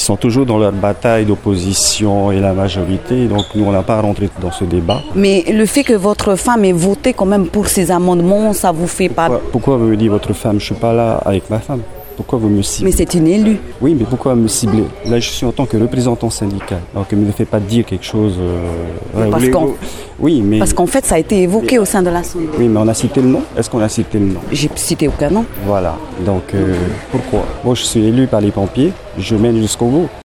sont toujours dans leur bataille d'opposition et la majorité, donc nous on n'a pas à rentrer dans ce débat. Mais le fait que votre femme ait voté quand même pour ces amendements, ça vous fait pas... Pourquoi vous me dites votre femme? Je ne suis pas là avec ma femme. Pourquoi vous me ciblez? Mais c'est une élue. Oui, mais pourquoi me cibler? Là, je suis en tant que représentant syndical. Donc, ne me fait pas dire quelque chose... Parce qu'en fait, ça a été évoqué au sein de l'Assemblée. Oui, mais on a cité le nom. Est-ce qu'on a cité le nom? J'ai cité aucun nom. Voilà. Donc, pourquoi? Moi, je suis élu par les pompiers. Je mène jusqu'au bout.